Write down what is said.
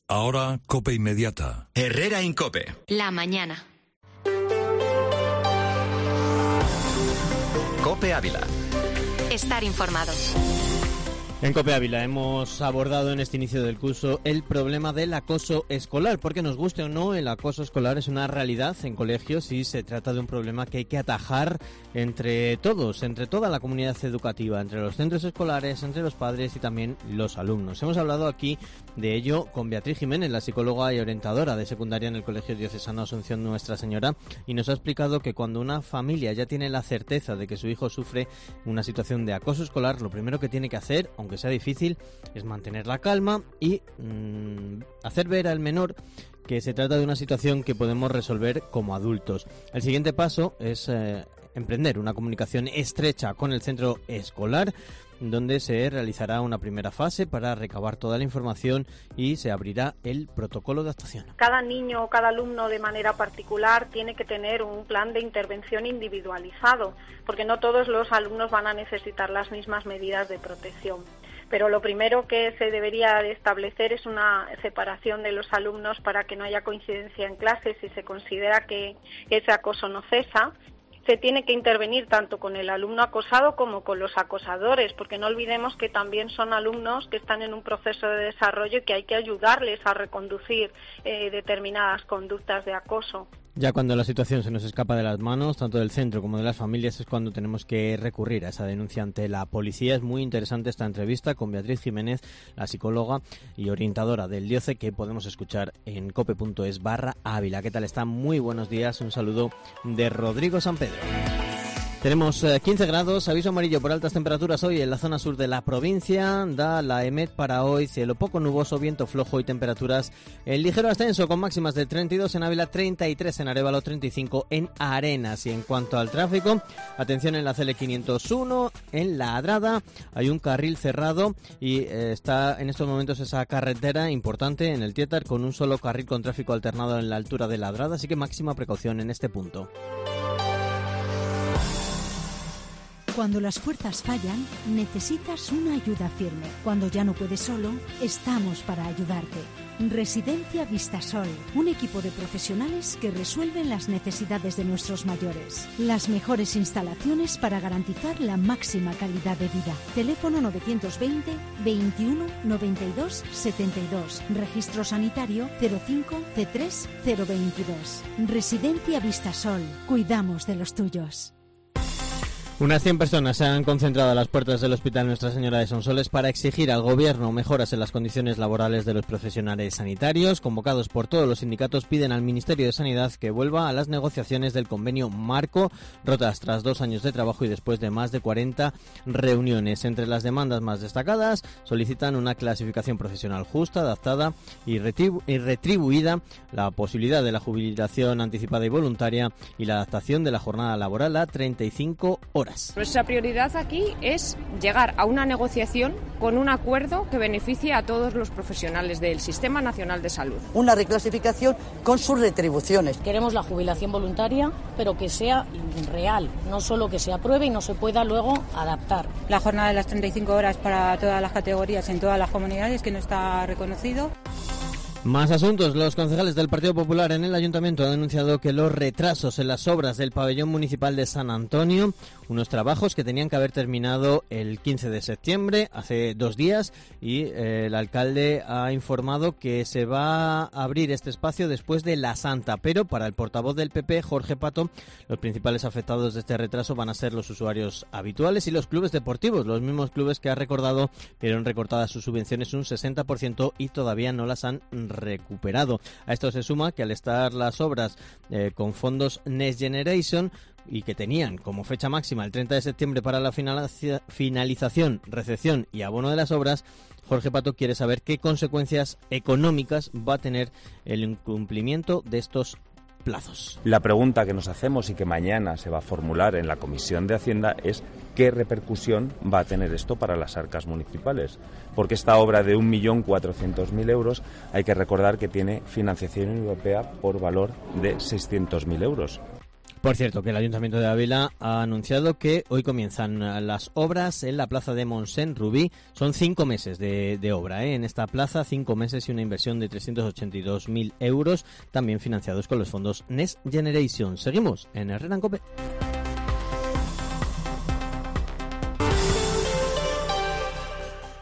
Ahora, COPE Inmediata. Herrera Incope. La mañana. COPE Ávila. Estar informado. En COPE Ávila hemos abordado en este inicio del curso el problema del acoso escolar, porque nos guste o no, el acoso escolar es una realidad en colegios y se trata de un problema que hay que atajar entre todos, entre toda la comunidad educativa, entre los centros escolares, entre los padres y también los alumnos. Hemos hablado aquí de ello con Beatriz Jiménez, la psicóloga y orientadora de secundaria en el Colegio Diocesano Asunción Nuestra Señora, y nos ha explicado que cuando una familia ya tiene la certeza de que su hijo sufre una situación de acoso escolar, lo primero que tiene que hacer, aunque sea difícil, es mantener la calma y hacer ver al menor que se trata de una situación que podemos resolver como adultos. El siguiente paso es emprender una comunicación estrecha con el centro escolar, donde se realizará una primera fase para recabar toda la información y se abrirá el protocolo de actuación. Cada niño o cada alumno de manera particular tiene que tener un plan de intervención individualizado, porque no todos los alumnos van a necesitar las mismas medidas de protección. Pero lo primero que se debería de establecer es una separación de los alumnos para que no haya coincidencia en clases. Si se considera que ese acoso no cesa, se tiene que intervenir tanto con el alumno acosado como con los acosadores, porque no olvidemos que también son alumnos que están en un proceso de desarrollo y que hay que ayudarles a reconducir determinadas conductas de acoso. Ya cuando la situación se nos escapa de las manos, tanto del centro como de las familias, es cuando tenemos que recurrir a esa denuncia ante la policía. Es muy interesante esta entrevista con Beatriz Jiménez, la psicóloga y orientadora del DIOCE, que podemos escuchar en cope.es/Ávila. ¿Qué tal está? Muy buenos días. Un saludo de Rodrigo San Pedro. Tenemos 15 grados, aviso amarillo por altas temperaturas hoy en la zona sur de la provincia. Da la EMET para hoy cielo poco nuboso, viento flojo y temperaturas en ligero ascenso, con máximas de 32 en Ávila, 33 en Arévalo, 35 en Arenas. Y en cuanto al tráfico, atención en la CL 501, en La Adrada, hay un carril cerrado y está en estos momentos esa carretera importante en el Tietar con un solo carril con tráfico alternado en la altura de La Adrada, así que máxima precaución en este punto. Cuando las fuerzas fallan, necesitas una ayuda firme. Cuando ya no puedes solo, estamos para ayudarte. Residencia Vistasol, un equipo de profesionales que resuelven las necesidades de nuestros mayores. Las mejores instalaciones para garantizar la máxima calidad de vida. Teléfono 920 21 92 72. Registro sanitario 05 C3 022. Residencia Vistasol. Cuidamos de los tuyos. Unas 100 personas se han concentrado a las puertas del Hospital Nuestra Señora de Sonsoles para exigir al Gobierno mejoras en las condiciones laborales de los profesionales sanitarios. Convocados por todos los sindicatos, piden al Ministerio de Sanidad que vuelva a las negociaciones del convenio marco, rotas tras 2 años de trabajo y después de más de 40 reuniones. Entre las demandas más destacadas, solicitan una clasificación profesional justa, adaptada y retribuida, la posibilidad de la jubilación anticipada y voluntaria y la adaptación de la jornada laboral a 35 horas. Nuestra prioridad aquí es llegar a una negociación con un acuerdo que beneficie a todos los profesionales del Sistema Nacional de Salud. Una reclasificación con sus retribuciones. Queremos la jubilación voluntaria, pero que sea real, no solo que se apruebe y no se pueda luego adaptar. La jornada de las 35 horas para todas las categorías en todas las comunidades, que no está reconocido. Más asuntos. Los concejales del Partido Popular en el Ayuntamiento han denunciado que los retrasos en las obras del pabellón municipal de San Antonio, unos trabajos que tenían que haber terminado el 15 de septiembre, hace 2 días, y el alcalde ha informado que se va a abrir este espacio después de la Santa, pero para el portavoz del PP, Jorge Pato, los principales afectados de este retraso van a ser los usuarios habituales y los clubes deportivos, los mismos clubes que ha recordado vieron recortadas sus subvenciones un 60% y todavía no las han recuperado. A esto se suma que al estar las obras con fondos Next Generation y que tenían como fecha máxima el 30 de septiembre para la finalización, recepción y abono de las obras, Jorge Pato quiere saber qué consecuencias económicas va a tener el incumplimiento de estos plazos. La pregunta que nos hacemos y que mañana se va a formular en la Comisión de Hacienda es ¿qué repercusión va a tener esto para las arcas municipales? Porque esta obra de 1.400.000 euros hay que recordar que tiene financiación europea por valor de 600.000 euros. Por cierto, que el Ayuntamiento de Ávila ha anunciado que hoy comienzan las obras en la plaza de Montseny Rubí. Son 5 meses de obra, en esta plaza, 5 meses y una inversión de 382.000 euros, también financiados con los fondos Next Generation. Seguimos en Herrera en COPE.